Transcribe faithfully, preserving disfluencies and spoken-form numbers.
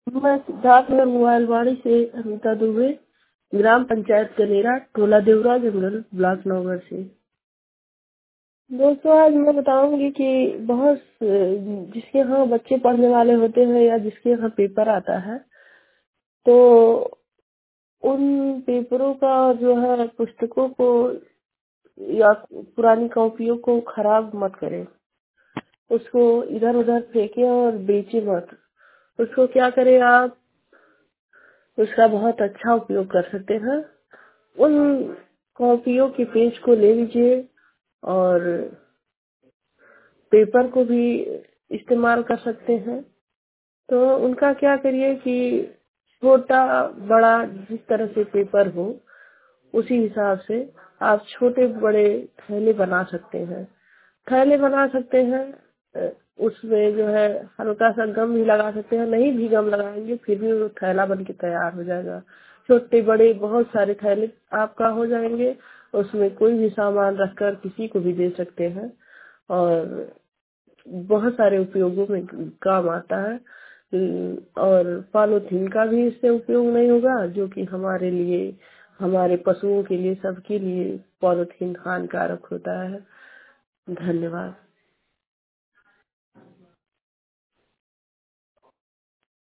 मैं सिद्धार्थनगर मोबाइलवाड़ी से अनीता दुबे, ग्राम पंचायत कनेरा, टोला देवरा जंगल, ब्लॉक नौगढ़ से। दोस्तों, आज मैं बताऊंगी कि बहुत जिसके यहाँ बच्चे पढ़ने वाले होते हैं या जिसके यहाँ पेपर आता है, तो उन पेपरों का जो है पुस्तकों को या पुरानी कॉपियों को खराब मत करें। उसको इधर उधर फेंके और बेचे मत। उसको क्या करें आप, उसका बहुत अच्छा उपयोग कर सकते हैं। उन कॉपियों के पेज को ले लीजिए और पेपर को भी इस्तेमाल कर सकते हैं। तो उनका क्या करिए कि छोटा बड़ा जिस तरह से पेपर हो उसी हिसाब से आप छोटे बड़े थैले बना सकते हैं। थैले बना सकते हैं, अ, उसमें जो है हल्का सा गम भी लगा सकते हैं। नहीं भी गम लगाएंगे फिर भी वो थैला बन के तैयार हो जाएगा। छोटे बड़े बहुत सारे थैले आपका हो जाएंगे। उसमें कोई भी सामान रखकर किसी को भी दे सकते हैं और बहुत सारे उपयोगों में काम आता है। अम, और पॉलीथीन का भी इससे उपयोग नहीं होगा, जो कि हमारे लिए, हमारे पशुओं के लिए, सबके लिए पॉलीथीन हानिकारक होता है। धन्यवाद।